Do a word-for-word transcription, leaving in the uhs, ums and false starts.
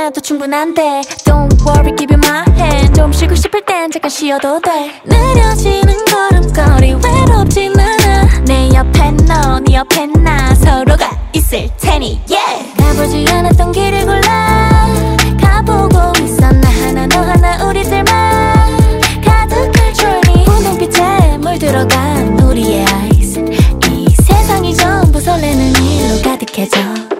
나도 충분한데 Don't worry give you my hand 좀 쉬고 싶을 땐 잠깐 쉬어도 돼 느려지는 걸음걸이 외롭진 않아 내 옆에 너 네 옆에 나 서로가 있을 테니 yeah 가보지 않았던 길을 골라 가보고 있어 나 하나 너 하나 우리들만 가득할 journey 분홍빛에 물들어간 우리의 eyes 이 세상이 전부 설레는 일로 가득해져